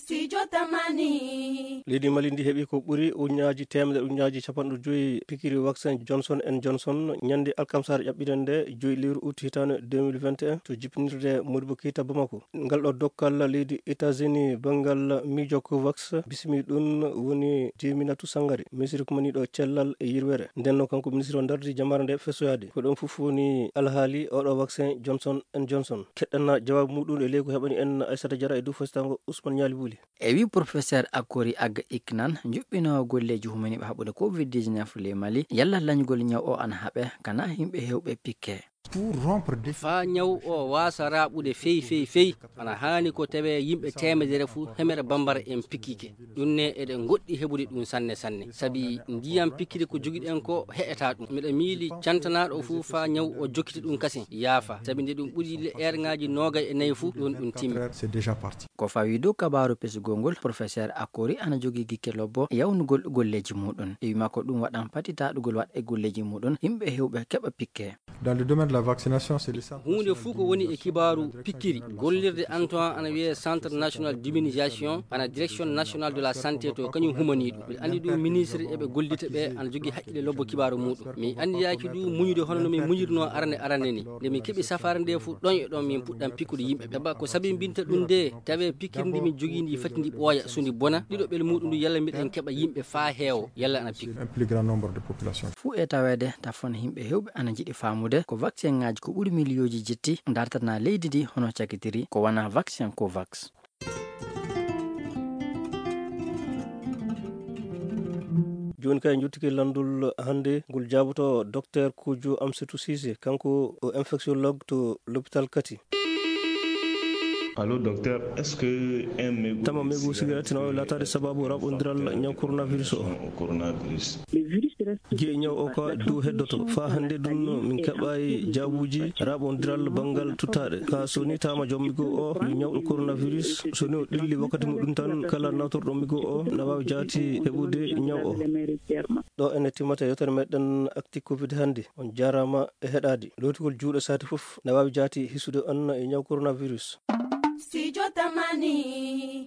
Studio Tamani. Leydi Mali ndi heɓi ko ɓuri ujunnaaji temedere ujunnaaji capanɗe joyi pikiri vaccin Johnson & Johnson ñande alkamsare ƴaɓɓiren nde 2 lewru août hitande 2021 to jippinirde Modibo Keita Bamako. Ngal ɗo dokkal leydi États-Unis bangal miijo Covax bismi ɗum woni Jeminatou Sangare ministre ko mani ɗo cellal e yirwere ndenno kanko ministre o dardi jamare nde fesoyade ko ɗon fof woni alhaali oɗo vaccin Johnson & Johnson. Keɗɗanna jawabu muɗum e ley ko heɓani en Aissata Diarra e dow fasitango Ousmane Niali Bouli. E wi professeur Akori Aga Iknan juɓɓinowo golleji humani ɓe haɓude COVID-19 le Mali yalla lañgol ñaw o an haɓe kana yimɓe hewɓe pikke fa ñaw o wasa raɓude feyi ana hani ko tawe yimɓe temedere fu hemere bambara en pikkike ɗum ne eɗen goɗɗi heɓude ɗum sanne saabi ndiyam pikkide ko joguiɗen ko heƴata ɗum miɗa miili cantanaɗo o fu fa ñaw o jokkiti ɗum kasi yaafa saabi nde ɗum ɓuuri ngaji 24 fu ɗum timmi ko fawi dow kabaru pesugol ngol professeur Akori ana jogui gikke lobbo yawnugol golleji muɗum e wima ko ɗum waɗan patitaɗugol wat e golleji muɗum yimɓe hewɓe keɓa pikke. Dans le domaine de la vaccination, c'est le centre. Hunde fu ko woni e kibaru pikkiri gollirde Antoine ana wiye centre national d'immunisation ana direction nationale de la santé to kañum humani ɗum mbiɗa andi ɗum ministre eɓe gollita ɓe ana jogui haqqille lobbo kibaru muɗum mi andiyaki ɗum muñude hono no min muñirno arane ni nde min keeɓi safare nde fu ɗon e ɗon min puɗɗam pikkude yimɓe ɓe ko saabi binta ɗum de tawe pikkiri ndi min jogui ndi fati ndi ɓooya so ndi bona ɗiɗo ɓel muɗum ndu yalla mbiɗen keeɓa yimɓe fa heewo yalla ana pikku Un plus grand nombre de population. fu e tawede tafon yimɓe hewɓe ana jiɗi famude ko vaccin ngaji ko ɓuri milliyoji jetti dartana leydi ndi hono cakitiri ko wana vaccin Covax. joni kay juttiki landul hande ngol jaboto docteur Koudio Amsatou Cissé kanko o infectiologue to l'hôpital Kati. Allô docteur, est-ce que un mégot tama mego cigarette no latade sababu rabondiral ñaw coronavirus o je ñaw o ko du heddoto fa hande ɗum min keɓay jabuji rabondiral bangal tuttade ka soni tama jommigo o ñawɗo coronavirus soni o ɗilli wakkati muɗum tan kala nawtorɗo migo o na wawi jaati heɓude ñaw o ɗo ene timmata yewtere meɗen acti covid hande on jarama e heɗade lowtigol juuɗe sati foof na wawi jaati hisude on e ñaw coronavirus. Studio Tamani.